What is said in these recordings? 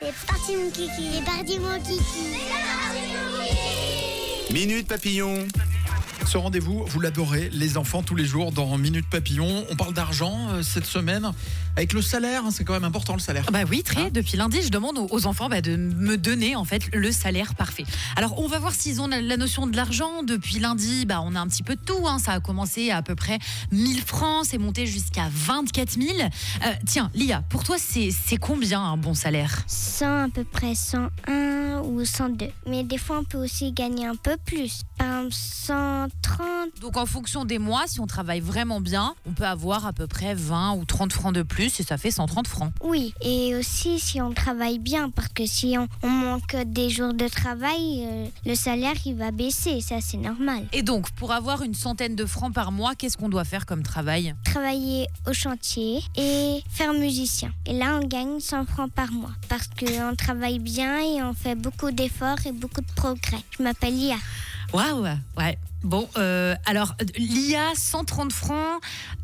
C'est parti mon kiki. C'est parti mon kiki. Minute Papillon. Ce rendez-vous, vous l'adorez, les enfants, tous les jours dans Minute Papillon. On parle d'argent cette semaine avec le salaire, c'est quand même important le salaire. Bah oui, très. Depuis lundi, je demande aux enfants de me donner en fait le salaire parfait. Alors, on va voir s'ils ont la notion de l'argent. Depuis lundi, on a un petit peu de tout. Ça a commencé à peu près 1000 francs, c'est monté jusqu'à 24 000. Tiens, Lia, pour toi, c'est combien un bon salaire ? 100 à peu près, 101 ou 102. Mais des fois, on peut aussi gagner un peu plus. Par exemple, 130. Donc, en fonction des mois, si on travaille vraiment bien, on peut avoir à peu près 20 ou 30 francs de plus et ça fait 130 francs. Oui, et aussi si on travaille bien, parce que si on manque des jours de travail, le salaire il va baisser, ça c'est normal. Et donc, pour avoir une centaine de francs par mois, qu'est-ce qu'on doit faire comme travail ? Travailler au chantier et faire musicien. Et là, on gagne 100 francs par mois, parce qu'on travaille bien et on fait beaucoup d'efforts et beaucoup de progrès. Je m'appelle Lia. Waouh, ouais. Bon, alors, l'IA, 130 francs,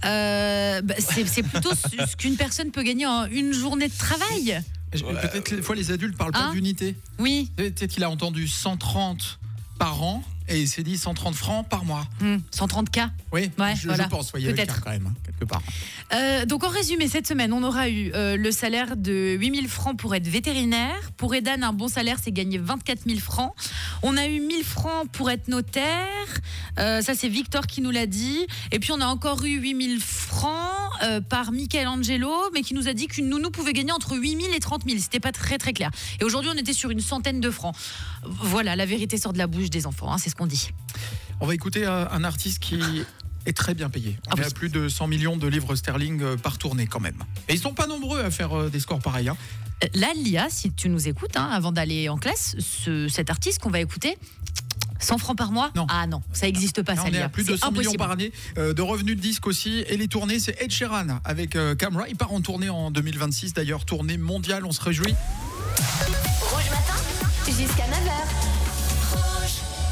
c'est plutôt ce qu'une personne peut gagner en une journée de travail. Peut-être que des fois les adultes parlent pas d'unité. Oui. Peut-être qu'il a entendu 130 par an et il s'est dit 130 francs par mois. 130K. Oui, Ouais, je voilà. pense, il y avait Peut-être. quand même, quelque part. Donc en résumé, cette semaine, on aura eu le salaire de 8 000 francs pour être vétérinaire. Pour Edan, un bon salaire, c'est gagner 24 000 francs. On a eu 1 000 francs pour être notaire. Ça, c'est Victor qui nous l'a dit. Et puis, on a encore eu 8 000 francs par Michelangelo, mais qui nous a dit qu'une nounou pouvait gagner entre 8 000 et 30 000. C'était pas très, très clair. Et aujourd'hui, on était sur une centaine de francs. Voilà, la vérité sort de la bouche des enfants, c'est ce qu'on dit. On va écouter un artiste qui est très bien payé. On est à plus de 100 millions de livres sterling par tournée quand même. Et ils sont pas nombreux à faire des scores pareils. Là, Lia, si tu nous écoutes, avant d'aller en classe, cet artiste qu'on va écouter, 100 francs par mois ? Non. Ah non, ça n'existe pas, Là, ça, on est Lia. à plus de C'est 100 millions impossible. par année de revenus de disques aussi. Et les tournées, c'est Ed Sheeran avec Camera. Il part en tournée en 2026 d'ailleurs, tournée mondiale, on se réjouit. Rouge matin, jusqu'à 9h.